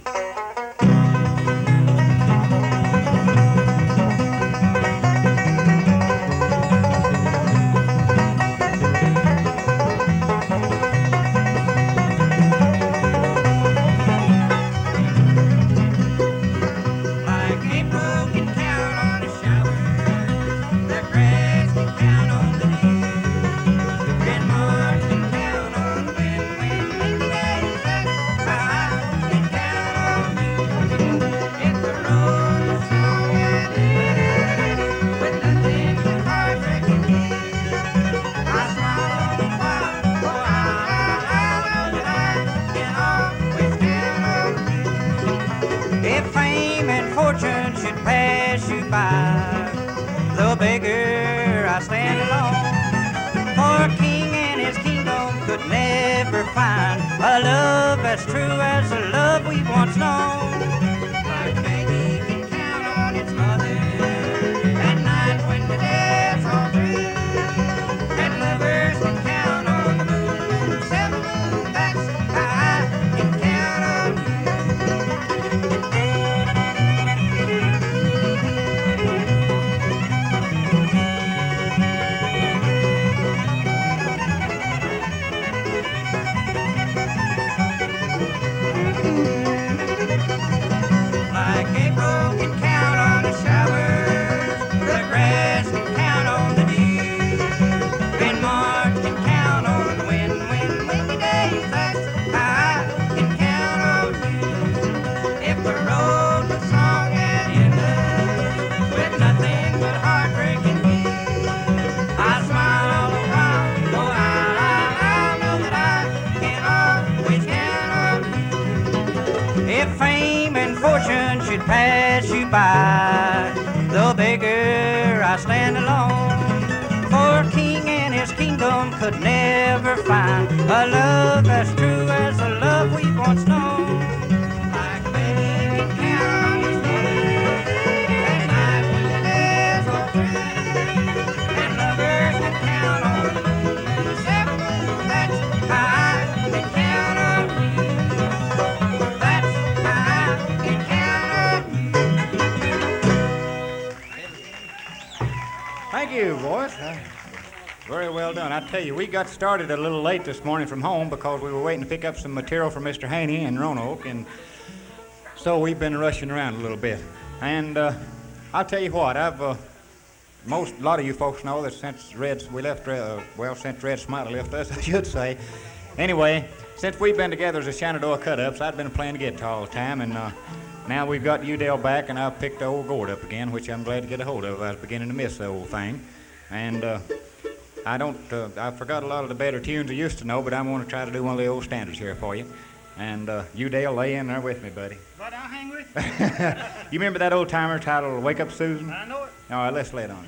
If fame and fortune should pass you by, the beggar I stand alone. For a king and his kingdom could never find a love as true as the love we've once known. Like baby can count on its mother at night when the day's all through, and lovers can count on the moon, seven moon, that's how I can count on you. Like April can count on the showers, the grass can count on the dew, and March can count on the wind, windy days, that's how I can count on you. If the road was long and endless, with nothing but heartbreaking views, I smile all the while, oh I know that I can always count on you. If fame and fortune should pass you by, the beggar I stand alone. For a king and his kingdom could never find a love as true as the love we've once known. Like baby can count on his mother at night when the day's all through, and lovers can count on the moon, the seven moon, that's how I can count on you. That's how I can count on you. Thank you, boys. Very well done. I tell you, we got started a little late this morning from home because we were waiting to pick up some material from Mr. Haney in Roanoke, and so we've been rushing around a little bit. And I'll tell you what, a lot of you folks know that since since Red Smiley left us, I should say. Anyway, since we've been together as a Shenandoah Cut-Ups, I've been playing the guitar all the time, and now we've got Udell back, and I've picked the old gourd up again, which I'm glad to get a hold of. I was beginning to miss the old thing. And I forgot a lot of the better tunes I used to know, but I'm going to try to do one of the old standards here for you. And Udell, lay in there with me, buddy. But I'll hang with you. You remember that old timer titled Wake Up Susan? I know it. All right, let's lay it on.